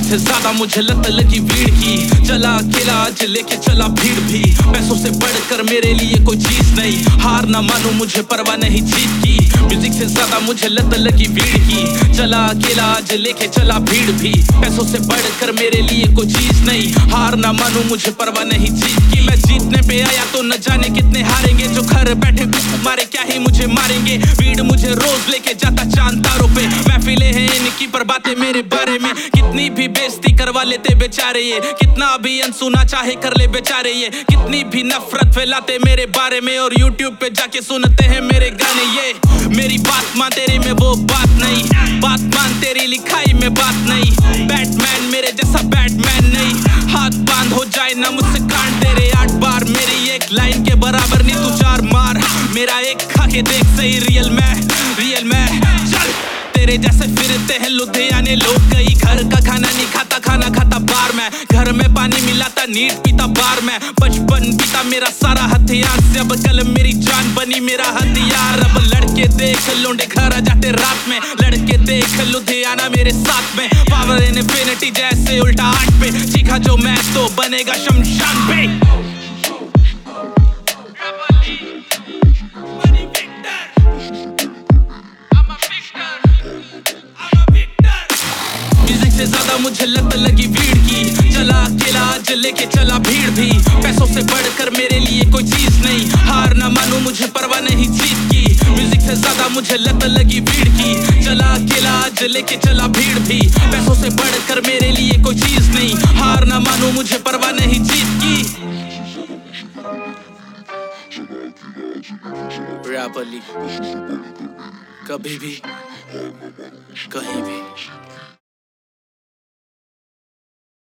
से ज्यादा मुझे लत लगी भीड़ की, चला अकेला आज लेके चला भीड़ भी। पैसों से बढ़कर मेरे लिए कोई चीज नहीं, हार ना मानू मुझे परवाह नहीं जीत की। म्यूजिक से ज्यादा मुझे लत लगी भीड़ की, चला अकेला आज लेके चला भीड़ भी। पैसों से बढ़कर मेरे लिए कोई चीज नहीं, हार ना मानू मुझे परवाह नहीं जीत की। मैं जीतने पे आया तो न जाने कितने हारेंगे, जो घर बैठे मारे क्या ही मुझे मारेंगे। भीड़ मुझे रोज लेके जाता चांद तारों पे, महफिलें हैं इनकी पर बातें मेरे बारे में। कितनी भी बेइज्जती करवा लेते बेचारे ये, कितना भी अनसुना चाहे कर ले बेचारे ये। कितनी भी नफरत फैलाते मेरे बारे में, और YouTube पे जाके सुनते हैं मेरे गाने ये। मेरी बात मान तेरे में वो बात नहीं, बात मान तेरी लिखाई में बात नहीं। बैटमैन मेरे जैसा बैटमैन नहीं, हाथ बांध हो जाए ना मुझसे कांड तेरे 8 बार। मेरी एक लाइन के बराबर नहीं तू 4 मार, मेरा एक खा के देख सही रियल मैं चल। तेरे जैसे फिरते हैं लुधियाने लोग, कई घर का खाना नहीं खाता, खाना खाता बार में। घर में पानी मिलाता नीट पीता बार में, बचपन पीता मेरा सारा हथियार से। अब कल मेरी जान बनी मेरा हथियार। अब लड़के देख लोंडे घर आ जाते रात में, लड़के देख लुधियाना मेरे साथ में। पावर इन इन्फिनिटी जैसे उल्टा 8 पे, चीखा जो मैं तो बनेगा शमशान पे। म्यूजिक से ज्यादा मुझे लत लगी भीड़ की, चला अकेला आज लेके चला भीड़ भी। पैसों से बढ़कर मेरे लिए कोई चीज नहीं, हार ना मानू मुझे परवाह नहीं जीत की। म्यूजिक से ज्यादा मुझे लत लगी भीड़ की, चला अकेला आज लेके चला भीड़ भी। पैसों से बढ़कर मेरे लिए कोई चीज नहीं, हार ना मानू मुझे परवाह नहीं जीत की। रैप अली, कभी भी कहीं भी।